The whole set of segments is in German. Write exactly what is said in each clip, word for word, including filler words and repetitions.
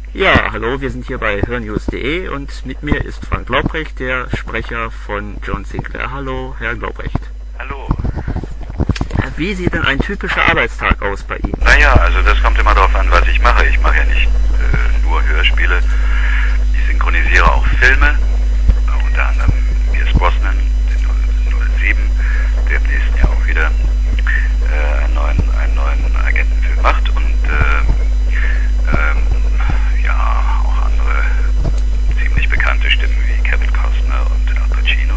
Ja, hallo, wir sind hier bei hörnews punkt de und mit mir ist Frank Laubrecht, der Sprecher von John Sinclair. Hallo, Herr Laubrecht. Hallo. Wie sieht denn ein typischer Arbeitstag aus bei Ihnen? Naja, also das kommt immer darauf an, was ich mache. Ich mache ja nicht äh, nur Hörspiele, ich synchronisiere auch Filme, äh, unter anderem Pierce Brosnan, den null sieben, der im nächsten Jahr auch wieder äh, einen, neuen, einen neuen Agentenfilm macht und äh, ähm, ja, auch andere ziemlich bekannte Stimmen wie Kevin Costner und Al Pacino.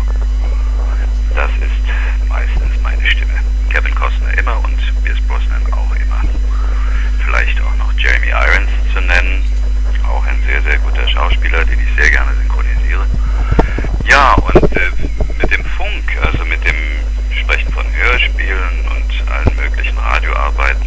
Das ist meistens meine Stimme. Kevin Costner immer und Pierce Brosnan auch immer. Vielleicht auch noch Jeremy Irons zu nennen, auch ein sehr, sehr guter Schauspieler, den ich sehr gerne synchronisiere. Ja, und äh, mit dem Funk, also mit dem Sprechen von Hörspielen und allen möglichen Radioarbeiten,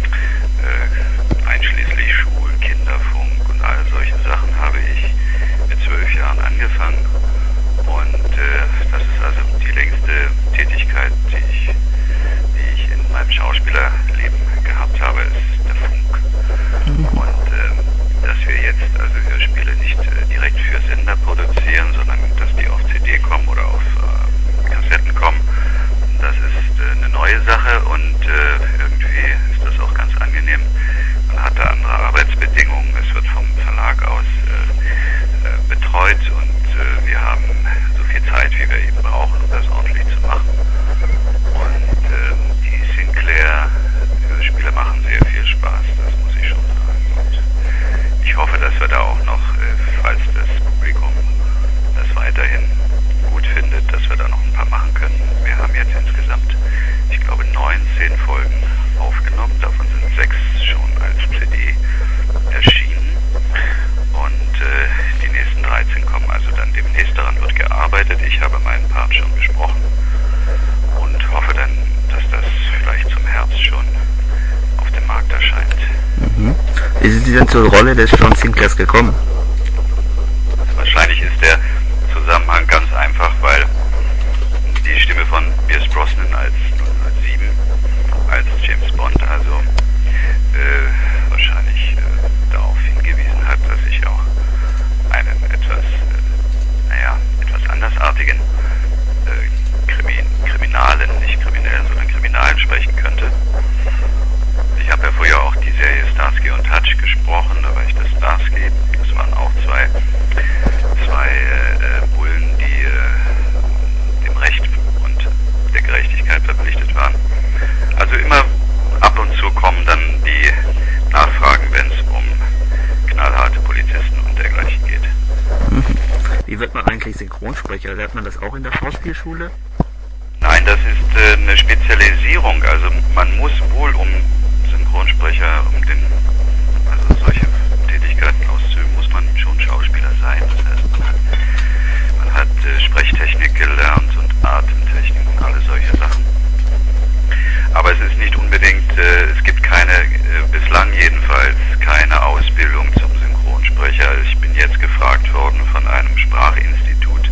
äh, einschließlich Schul-, Kinderfunk und all solche Sachen, habe ich mit zwölf Jahren angefangen. Und äh, das ist also die längste Tätigkeit, die ich, die ich in meinem Schauspielerleben gehabt habe, ist der Funk. Und äh, dass wir jetzt also Hörspiele nicht äh, direkt für Sender produzieren, sondern dass die auf C D kommen oder auf äh, Kassetten kommen, das ist äh, eine neue Sache und äh, irgendwie ist das auch ganz angenehm. Man hat da andere Arbeitsbedingungen, es wird vom Verlag aus äh, äh, betreut und äh, wir haben so viel Zeit, wie wir eben brauchen, um das ordentlich zu machen. Und äh, die Sinclair-Hörspiele machen sehr viel Spaß, das muss ich schon sagen. Und ich hoffe, dass wir da auch noch, äh, falls das Publikum das weiterhin gut findet, dass wir da noch ein paar machen können. Wir haben jetzt insgesamt, ich glaube, neunzehn Folgen aufgenommen, davon sind sechs schon als C D erschienen und äh, die nächsten dreizehn kommen also dann demnächst, daran wird gearbeitet. Ich habe meinen Part schon besprochen und hoffe dann, dass das vielleicht zum Herbst schon auf dem Markt erscheint. Mhm. Wie sind Sie denn zur Rolle des John Sinclairs gekommen? Wahrscheinlich ist der Zusammenhang ganz einfach, weil die Stimme von Pierce Brosnan als null sieben, als James Bond, also äh, wahrscheinlich äh, darauf hingewiesen hat, dass ich auch einen etwas, äh, naja, etwas andersartigen äh, Krimin, Kriminalen, nicht Kriminellen, sondern Kriminalen sprechen könnte. Ich habe ja früher auch die Serie Starsky und Hutch gesprochen, da war ich der Starsky. Das waren auch zwei, zwei äh, Bullen, die äh, dem Recht und der Gerechtigkeit verpflichtet waren. Also immer ab und zu kommen dann die Nachfragen, wenn es um knallharte Polizisten und dergleichen geht. Wie wird man eigentlich Synchronsprecher? Lernt man das auch in der Schauspielschule? Nein, das ist äh, eine Spezialisierung. Also man muss wohl, um Synchronsprecher, um den, also solche Tätigkeiten auszuüben, muss man schon Schauspieler sein. Das heißt, man hat, man hat äh, Sprechtechnik gelernt und Atemtechnik und alle solche Sachen. Aber es ist nicht unbedingt, äh, es gibt keine, äh, bislang jedenfalls, keine Ausbildung zum Synchronsprecher. Ich bin jetzt gefragt worden von einem Sprachinstitut,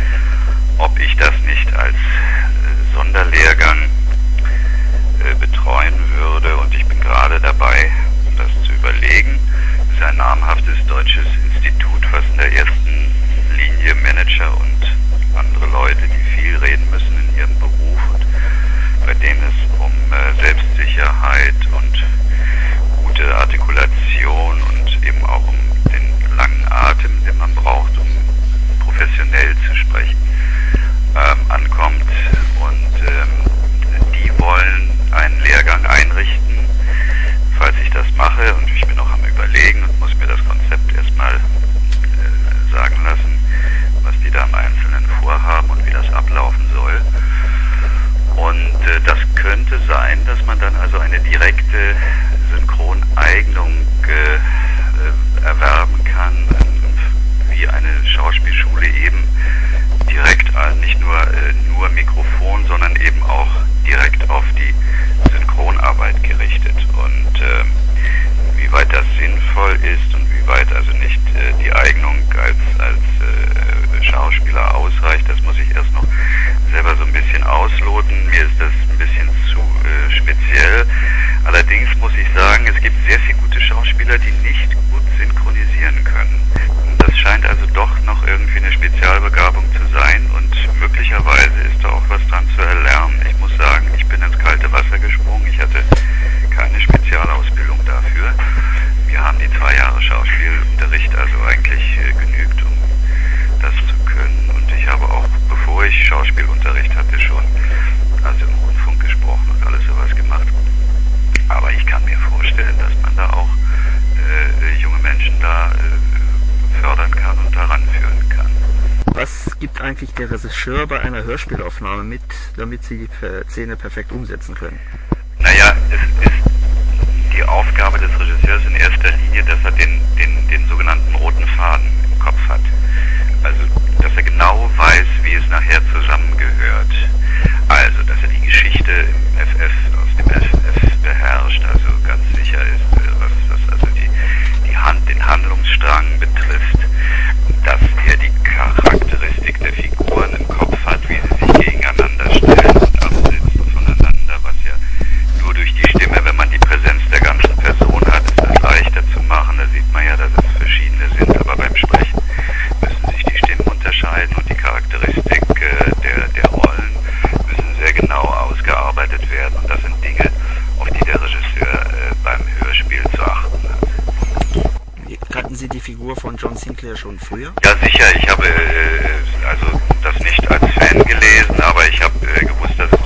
ob ich das nicht als äh, Sonderlehrgang äh, betreuen würde. Und ich bin gerade dabei, das zu überlegen. Es ist ein namhaftes deutsches Institut, was in der ersten Linie Manager und andere Leute, die viel reden müssen in ihrem Beruf und bei denen es um äh, Selbstsicherheit und gute Artikulation und eben auch um den langen Atem, den man braucht, um professionell zu sprechen, ähm, ankommt. Und ähm, die wollen einen Lehrgang einrichten, falls ich das mache. Und ich bin noch am Überlegen und muss mir das Konzept erstmal äh, sagen lassen, was die da im Einzelnen vorhaben und wie das ablaufen soll. Und äh, das könnte sein, dass man dann also eine direkte Synchroneignung äh, äh, erwerben kann, äh, wie eine Schauspielschule eben direkt an, nicht nur, äh, nur Mikrofon, sondern eben auch direkt auf die Synchronarbeit gerichtet. Und äh, wie weit das sinnvoll ist und wie weit also nicht äh, die Eignung als, als äh, Schauspieler ausreicht, das muss ich erst noch selber so ein bisschen ausloten. Mir ist das ein bisschen zu äh, speziell. Allerdings muss ich sagen, es gibt sehr viele gute Schauspieler, die nicht gut synchronisieren zwei Jahre Schauspielunterricht also eigentlich äh, genügt, um das zu können. Und ich habe auch, bevor ich Schauspielunterricht hatte, schon also im Rundfunk gesprochen und alles sowas gemacht. Aber ich kann mir vorstellen, dass man da auch äh, junge Menschen da äh, fördern kann und daran führen kann. Was gibt eigentlich der Regisseur bei einer Hörspielaufnahme mit, damit Sie die Szene perfekt umsetzen können? Naja, es ist die Aufgabe des Regisseurs in erster Linie, dass er den, den, den sogenannten roten Faden im Kopf hat. Also, dass er genau weiß, wie es nachher zusammengehört. Also, dass er die Geschichte im F F, aus dem F F beherrscht, also ganz sicher ist, was, was also die, die Hand, den Handlungsstrang betrifft, dass er die Charakteristik der Figuren im Kopf hat, wie sie sich gegeneinander stellen und absetzen voneinander, was ja nur durch die Stimme, wenn man die Präsenz der ganzen Person hat, ist das leichter zu machen. Da sieht man ja, dass es verschiedene sind, aber beim Sprechen müssen sich die Stimmen unterscheiden und die Charakteristik äh, der, der Rollen müssen sehr genau ausgearbeitet werden. Und das sind Dinge, auf die der Regisseur äh, beim Hörspiel zu achten hat. Kannten Sie die Figur von John Sinclair schon früher? Ja, sicher. Ich habe äh, also das nicht als Fan gelesen, aber ich habe äh, gewusst, dass